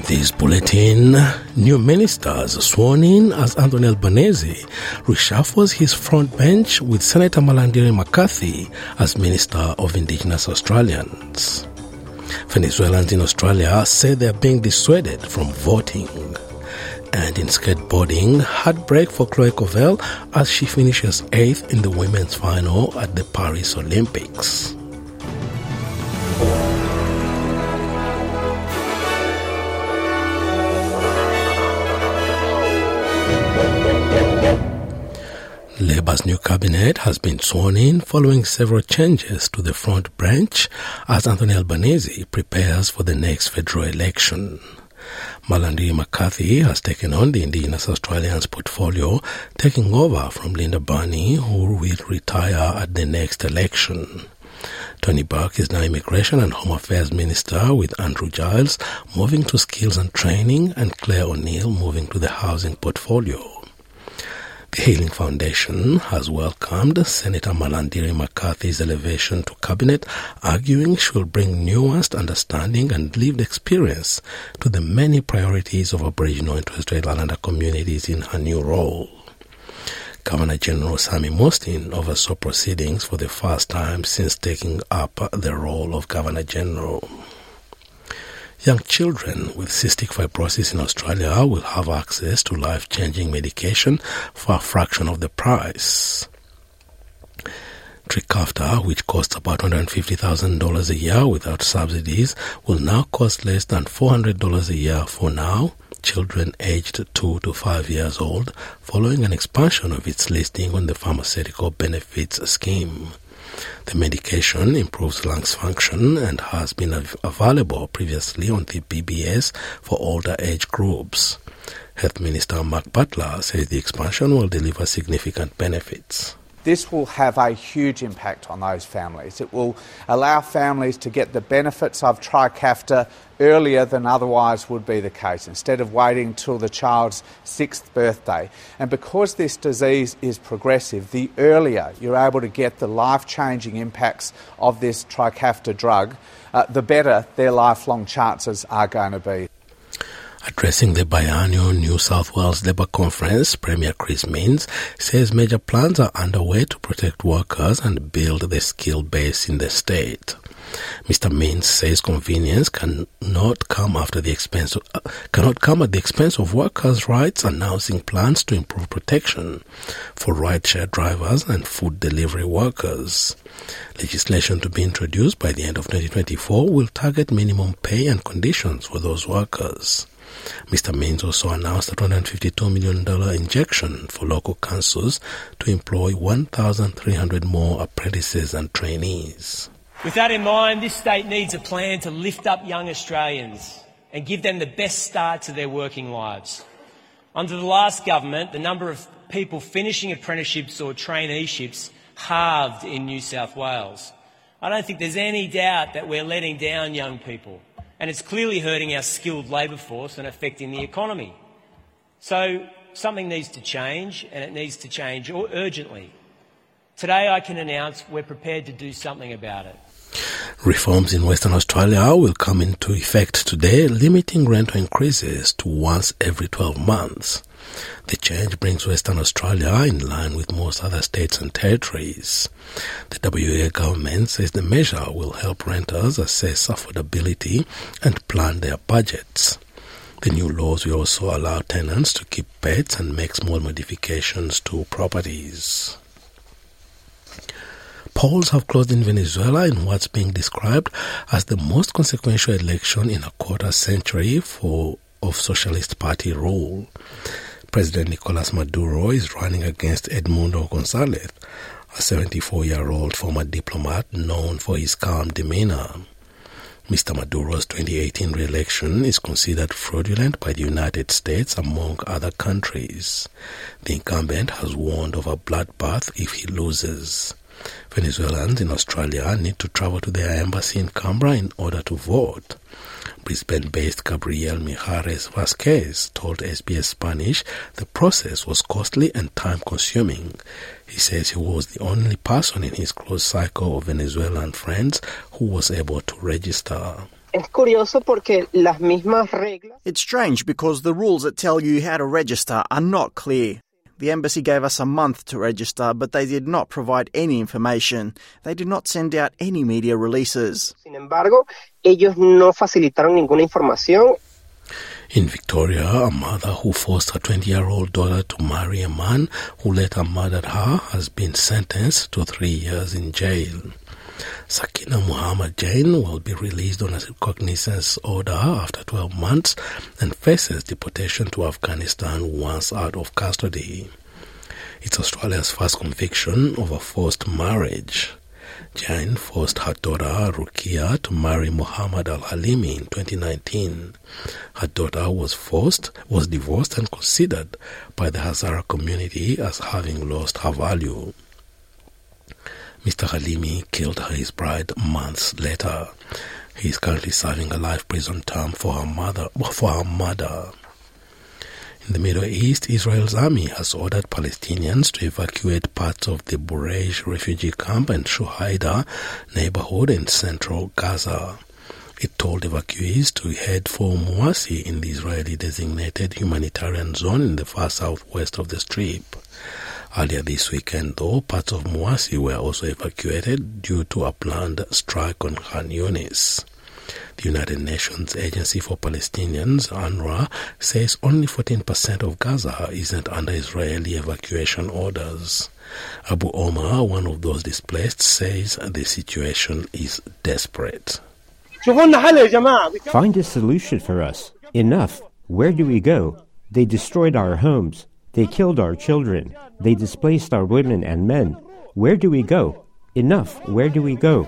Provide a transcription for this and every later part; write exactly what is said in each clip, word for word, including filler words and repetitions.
This bulletin, new ministers sworn in as Anthony Albanese reshuffles his front bench with Senator Malarndirri McCarthy as Minister of Indigenous Australians. Venezuelans in Australia say they are being dissuaded from voting. And in skateboarding, heartbreak for Chloe Covell as she finishes eighth in the women's final at the Paris Olympics. Labour's new cabinet has been sworn in following several changes to the front bench as Anthony Albanese prepares for the next federal election. Malarndirri McCarthy has taken on the Indigenous Australians portfolio, taking over from Linda Burney, who will retire at the next election. Tony Burke is now Immigration and Home Affairs Minister, with Andrew Giles moving to Skills and Training and Claire O'Neill moving to the Housing portfolio. The Healing Foundation has welcomed Senator Malarndirri McCarthy's elevation to cabinet, arguing she will bring nuanced understanding and lived experience to the many priorities of Aboriginal and Torres Strait Islander communities in her new role. Governor General Sammy Mostyn oversaw proceedings for the first time since taking up the role of Governor General. Young children with cystic fibrosis in Australia will have access to life-changing medication for a fraction of the price. Trikafta, which costs about one hundred fifty thousand dollars a year without subsidies, will now cost less than four hundred dollars a year for now, children aged two to five years old, following an expansion of its listing on the Pharmaceutical Benefits Scheme. The medication improves lungs function and has been av- available previously on the B B S for older age groups. Health Minister Mark Butler says the expansion will deliver significant benefits. This will have a huge impact on those families. It will allow families to get the benefits of Trikafta earlier than otherwise would be the case, instead of waiting until the child's sixth birthday. And because this disease is progressive, the earlier you're able to get the life-changing impacts of this Trikafta drug, uh, the better their lifelong chances are going to be. Addressing the biannual New South Wales Labour Conference, Premier Chris Minns says major plans are underway to protect workers and build the skill base in the state. Mister Minns says convenience cannot come after the expense of, uh, cannot come at the expense of workers' rights, announcing plans to improve protection for rideshare drivers and food delivery workers. Legislation to be introduced by the end of twenty twenty-four will target minimum pay and conditions for those workers. Mister Minns also announced a two hundred fifty-two million dollars injection for local councils to employ one thousand three hundred more apprentices and trainees. With that in mind, this state needs a plan to lift up young Australians and give them the best start to their working lives. Under the last government, the number of people finishing apprenticeships or traineeships halved in New South Wales. I don't think there's any doubt that we're letting down young people, and it's clearly hurting our skilled labour force and affecting the economy. So something needs to change, and it needs to change urgently. Today I can announce we're prepared to do something about it. Reforms in Western Australia will come into effect today, limiting rental increases to once every twelve months. The change brings Western Australia in line with most other states and territories. The W A government says the measure will help renters assess affordability and plan their budgets. The new laws will also allow tenants to keep pets and make small modifications to properties. Polls have closed in Venezuela in what's being described as the most consequential election in a quarter century for of Socialist Party rule. President Nicolas Maduro is running against Edmundo Gonzalez, a seventy-four-year-old former diplomat known for his calm demeanor. Mister Maduro's twenty eighteen re-election is considered fraudulent by the United States, among other countries. The incumbent has warned of a bloodbath if he loses. Venezuelans in Australia need to travel to their embassy in Canberra in order to vote. Brisbane-based Gabriel Mijares Vasquez told S B S Spanish the process was costly and time-consuming. He says he was the only person in his close cycle of Venezuelan friends who was able to register. Es curioso porque las mismas reglas. It's strange because the rules that tell you how to register are not clear. The embassy gave us a month to register, but they did not provide any information. They did not send out any media releases. Sin embargo, ellos no facilitaron ninguna información. In Victoria, a mother who forced her twenty-year-old daughter to marry a man who later murdered her has been sentenced to three years in jail. Sakina Muhammad Jain will be released on a cognizance order after twelve months and faces deportation to Afghanistan once out of custody. It's Australia's first conviction of a forced marriage. Jain forced her daughter Rukia to marry Muhammad Al-Halimi in twenty nineteen. Her daughter was forced, was divorced and considered by the Hazara community as having lost her value. Mister Halimi killed his bride months later. He is currently serving a life prison term for her mother, for her murder. In the Middle East, Israel's army has ordered Palestinians to evacuate parts of the Bureij refugee camp and Shuhaida neighborhood in central Gaza. It told evacuees to head for Muasi in the Israeli-designated humanitarian zone in the far southwest of the Strip. Earlier this weekend, though, parts of Muasi were also evacuated due to a planned strike on Khan Yunis. The United Nations Agency for Palestinians, UNRWA, says only fourteen percent of Gaza isn't under Israeli evacuation orders. Abu Omar, one of those displaced, says the situation is desperate. Find a solution for us. Enough. Where do we go? They destroyed our homes. They killed our children. They displaced our women and men. Where do we go? Enough. Where do we go?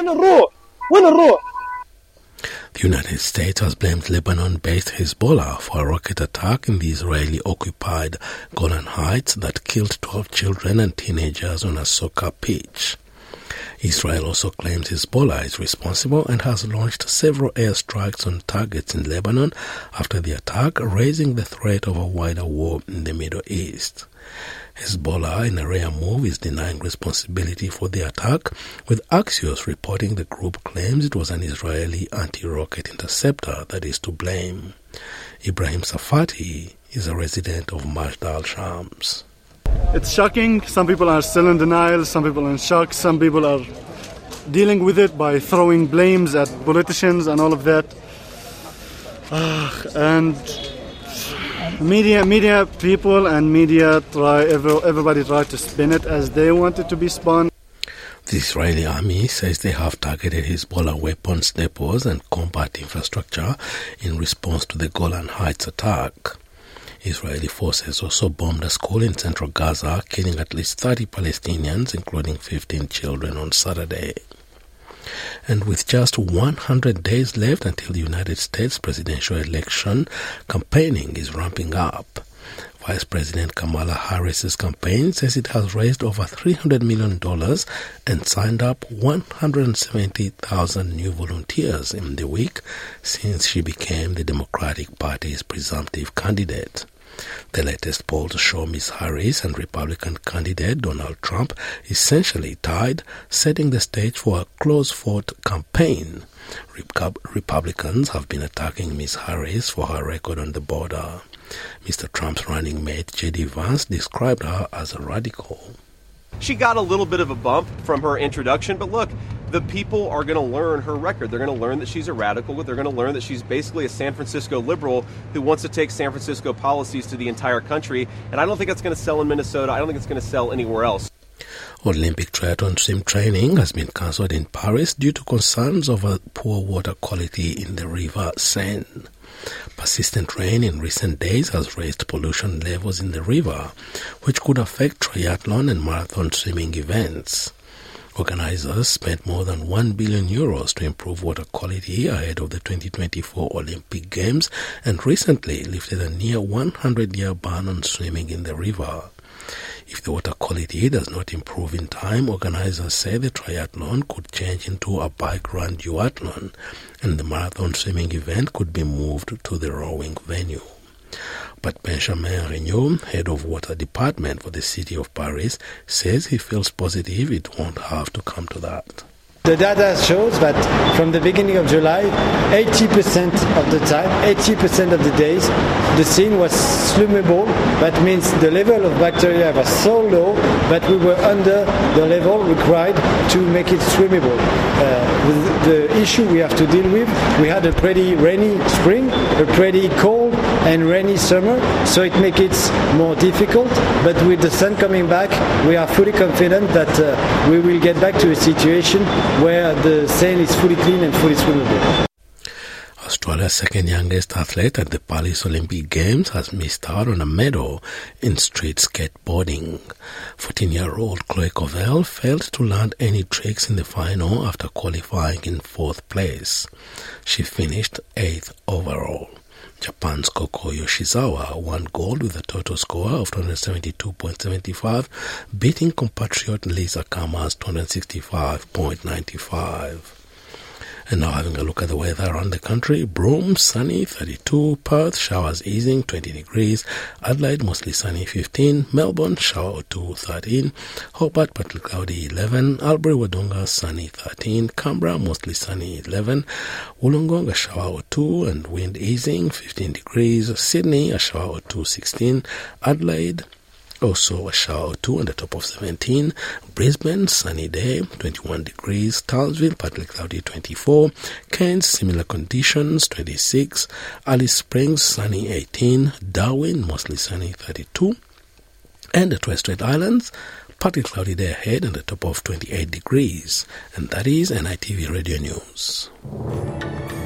The United States has blamed Lebanon-based Hezbollah for a rocket attack in the Israeli-occupied Golan Heights that killed twelve children and teenagers on a soccer pitch. Israel also claims Hezbollah is responsible and has launched several airstrikes on targets in Lebanon after the attack, raising the threat of a wider war in the Middle East. Hezbollah, in a rare move, is denying responsibility for the attack, with Axios reporting the group claims it was an Israeli anti-rocket interceptor that is to blame. Ibrahim Safati is a resident of Majd al-Shams. It's shocking. Some people are still in denial. Some people are in shock. Some people are dealing with it by throwing blames at politicians and all of that. Uh, and media, media people and media try. Every, everybody try to spin it as they want it to be spun. The Israeli army says they have targeted Hezbollah weapons depots and combat infrastructure in response to the Golan Heights attack. Israeli forces also bombed a school in central Gaza, killing at least thirty Palestinians, including fifteen children, on Saturday. And with just one hundred days left until the United States presidential election, campaigning is ramping up. Vice President Kamala Harris's campaign says it has raised over three hundred million dollars and signed up one hundred seventy thousand new volunteers in the week since she became the Democratic Party's presumptive candidate. The latest polls show Miz Harris and Republican candidate Donald Trump essentially tied, setting the stage for a close-fought campaign. Republicans have been attacking Miz Harris for her record on the border. Mister Trump's running mate, J D Vance, described her as a radical. She got a little bit of a bump from her introduction, but look, the people are going to learn her record. They're going to learn that she's a radical. They're going to learn that she's basically a San Francisco liberal who wants to take San Francisco policies to the entire country. And I don't think that's going to sell in Minnesota. I don't think it's going to sell anywhere else. Olympic triathlon swim training has been cancelled in Paris due to concerns over poor water quality in the river Seine. Persistent rain in recent days has raised pollution levels in the river, which could affect triathlon and marathon swimming events. Organizers spent more than one billion euros to improve water quality ahead of the twenty twenty-four Olympic Games and recently lifted a near one hundred year ban on swimming in the river. If the water quality does not improve in time, organizers say the triathlon could change into a bike-run duathlon, and the marathon swimming event could be moved to the rowing venue. But Benjamin Regnault, head of water department for the city of Paris, says he feels positive it won't have to come to that. The data shows that from the beginning of July, eighty percent of the time, eighty percent of the days, the scene was swimmable. That means the level of bacteria was so low that we were under the level required to make it swimmable. Uh, with the issue we have to deal with, we had a pretty rainy spring, a pretty cold and rainy summer, so it makes it more difficult. But with the sun coming back, we are fully confident that uh, we will get back to a situation where the Seine is fully clean and fully swimmable. Australia's second youngest athlete at the Paris Olympic Games has missed out on a medal in street skateboarding. fourteen-year-old Chloe Covell failed to land any tricks in the final after qualifying in fourth place. She finished eighth overall. Japan's Koko Yoshizawa won gold with a total score of two hundred seventy-two point seven five, beating compatriot Lisa Kama's two hundred sixty-five point nine five. And now having a look at the weather around the country. Broome, sunny, thirty-two. Perth, showers easing, twenty degrees. Adelaide, mostly sunny, fifteen. Melbourne, shower or two, thirteen. Hobart, partly cloudy, eleven. Albury, Wodonga, sunny, thirteen. Canberra, mostly sunny, eleven. Wollongong, a shower or two and wind easing, fifteen degrees. Sydney, a shower or two, sixteen. Adelaide, also a shower or two and a top of seventeen. Brisbane, sunny day, twenty-one degrees. Townsville, partly cloudy, twenty-four. Cairns, similar conditions, twenty-six. Alice Springs, sunny, eighteen. Darwin, mostly sunny, thirty-two. And the Torres Strait Islands, partly cloudy day ahead and a top of twenty-eight degrees. And that is N I T V Radio News.